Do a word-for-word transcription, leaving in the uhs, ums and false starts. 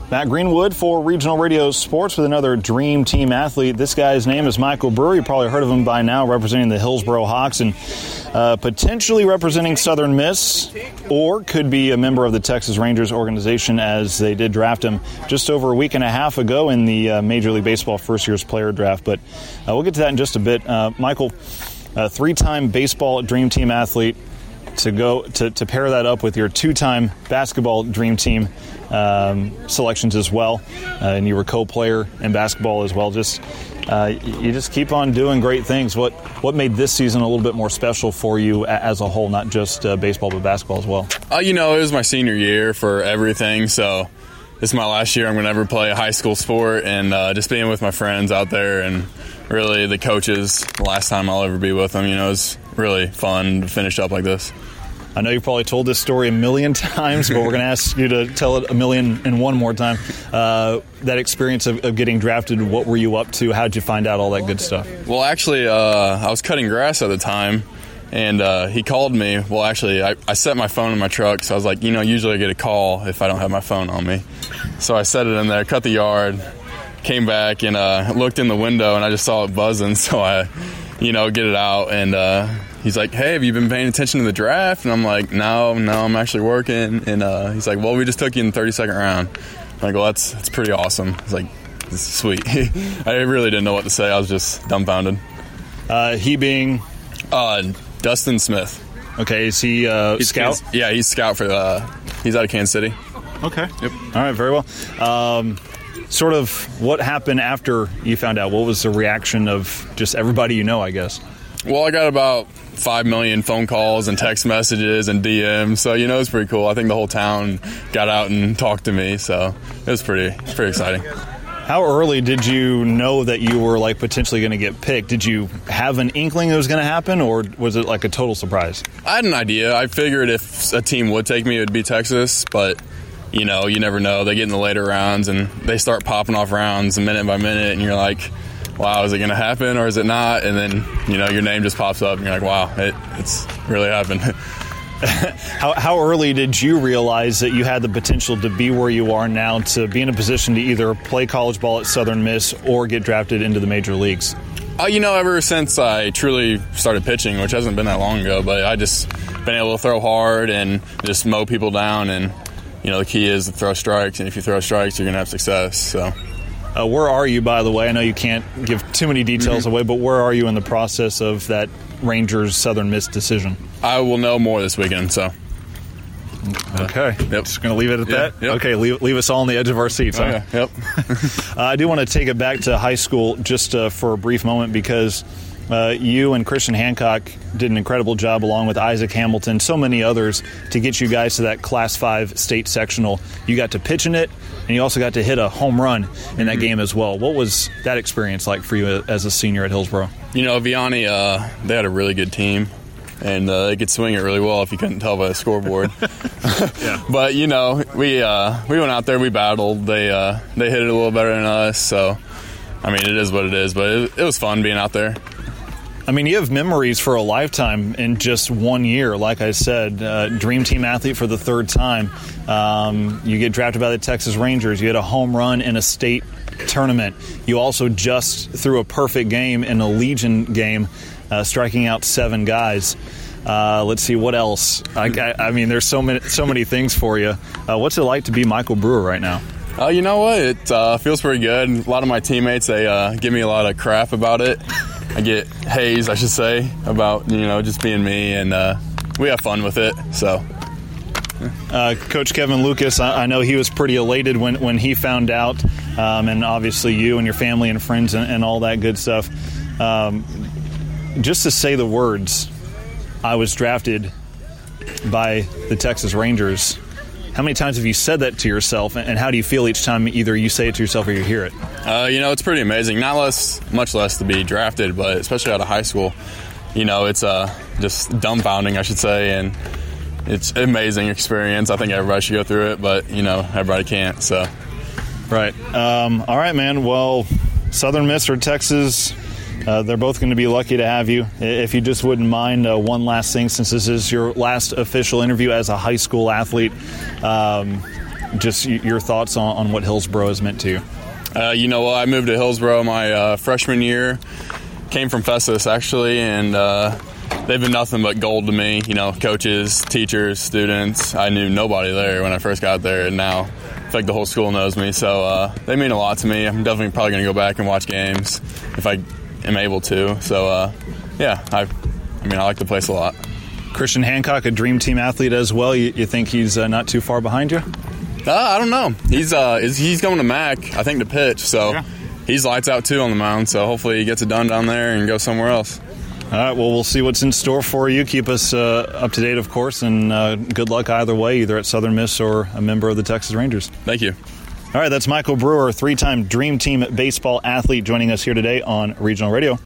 Matt Greenwood for Regional Radio Sports with another Dream Team athlete. This guy's name is Michael Brewer. You probably heard of him by now, representing the Hillsboro Hawks and uh, potentially representing Southern Miss, or could be a member of the Texas Rangers organization, as they did draft him just over a week and a half ago in the uh, Major League Baseball first year's player draft. But uh, we'll get to that in just a bit. Uh, Michael, a three-time baseball Dream Team athlete, to go to, to pair that up with your two-time basketball Dream Team um, selections as well, uh, and you were co-player in basketball as well. Just uh, you just keep on doing great things. What what made this season a little bit more special for you as a whole, not just uh, baseball but basketball as well? Uh, you know, it was my senior year for everything, so this is my last year I'm going to ever play a high school sport, and uh, just being with my friends out there and really the coaches, the last time I'll ever be with them, you know, it was really fun to finish up like this. I know you probably told this story a million times, but we're going to ask you to tell it a million and one more time. Uh, that experience of, of getting drafted, what were you up to? How did you find out all that good stuff? Well, actually, uh, I was cutting grass at the time, and uh, he called me. Well, actually, I, I set my phone in my truck, so I was like, you know, usually I get a call if I don't have my phone on me. So I set it in there, cut the yard, came back, and uh, looked in the window, and I just saw it buzzing, so I, you know, get it out, and uh, he's like, hey, have you been paying attention to the draft? And I'm like, no, no, I'm actually working. And uh, he's like, well, we just took you in the thirty-second round. I'm like, well, that's that's pretty awesome. He's like, this is sweet. I really didn't know what to say. I was just dumbfounded. Uh, he being? Uh, Dustin Smith. Okay, is he uh, he's, scout? He's, yeah, he's scout for, uh, he's out of Kansas City. Okay. Yep. All right, very well. Um, sort of what happened after you found out? What was the reaction of just everybody you know, I guess? Well, I got about five million phone calls and text messages and D Ms, so, you know, it was pretty cool. I think the whole town got out and talked to me, so it was pretty, pretty exciting. How early did you know that you were, like, potentially going to get picked? Did you have an inkling it was going to happen, or was it, like, a total surprise? I had an idea. I figured if a team would take me, it would be Texas, but, you know, you never know. They get in the later rounds, and they start popping off rounds minute by minute, and you're like, wow, is it going to happen or is it not? And then, you know, your name just pops up and you're like, wow, it, it's really happened. how, how early did you realize that you had the potential to be where you are now, to be in a position to either play college ball at Southern Miss or get drafted into the major leagues? Uh, you know, ever since I truly started pitching, which hasn't been that long ago, but I just been able to throw hard and just mow people down. And, you know, the key is to throw strikes. And if you throw strikes, you're going to have success. So. Uh, where are you, by the way? I know you can't give too many details mm-hmm. away, but where are you in the process of that Rangers Southern Miss decision? I will know more this weekend, so. Okay. Yep. Just going to leave it at yeah, that? Yep. Okay, leave, leave us all on the edge of our seats. Oh, huh? yeah. Yep. uh, I do want to take it back to high school just uh, for a brief moment, because uh, you and Christian Hancock did an incredible job, along with Isaac Hamilton, so many others, to get you guys to that Class five state sectional. You got to pitch in it, and you also got to hit a home run in that mm-hmm. game as well. What was that experience like for you as a senior at Hillsboro? You know, Vianney, uh, they had a really good team, and uh, they could swing it really well if you couldn't tell by the scoreboard. yeah. But, you know, we uh, we went out there, we battled. They uh, they hit it a little better than us, so, I mean, it is what it is, but it, it was fun being out there. I mean, you have memories for a lifetime in just one year. Like I said, uh, Dream Team athlete for the third time. Um, you get drafted by the Texas Rangers. You had a home run in a state tournament. You also just threw a perfect game in a Legion game, uh, striking out seven guys. Uh, let's see, what else? I, I, I mean, there's so many, so many things for you. Uh, what's it like to be Michael Brewer right now? Uh, you know what? It uh, feels pretty good. A lot of my teammates, they uh, give me a lot of crap about it. I get hazed, I should say, about, you know, just being me, and uh, we have fun with it, so. Uh, Coach Kevin Lucas, I, I know he was pretty elated when, when he found out, um, and obviously you and your family and friends and, and all that good stuff. Um, just to say the words, I was drafted by the Texas Rangers. How many times have you said that to yourself, and how do you feel each time either you say it to yourself or you hear it? Uh, you know, it's pretty amazing. Not less, much less to be drafted, but especially out of high school, you know, it's uh, just dumbfounding, I should say, and it's an amazing experience. I think everybody should go through it, but, you know, everybody can't, so. Right. Um, all right, man. Well, Southern Miss or Texas, uh, they're both going to be lucky to have you. If you just wouldn't mind, uh, one last thing, since this is your last official interview as a high school athlete, um, just your thoughts on, on what Hillsboro has meant to you. Uh, you know what? I moved to Hillsboro my uh, freshman year. Came from Festus, actually, and uh, they've been nothing but gold to me. You know, coaches, teachers, students. I knew nobody there when I first got there, and now I feel like the whole school knows me. So uh, they mean a lot to me. I'm definitely probably going to go back and watch games if I am able to. So, uh, yeah, I, I mean, I like the place a lot. Christian Hancock, a Dream Team athlete as well. You, you think he's uh, not too far behind you? Uh, I don't know. He's uh, is, he's going to M A C, I think, to pitch. So yeah. He's lights out, too, on the mound. So hopefully he gets it done down there and go somewhere else. All right, well, we'll see what's in store for you. Keep us uh, up to date, of course, and uh, good luck either way, either at Southern Miss or a member of the Texas Rangers. Thank you. All right, that's Michael Brewer, three-time Dream Team baseball athlete, joining us here today on Regional Radio.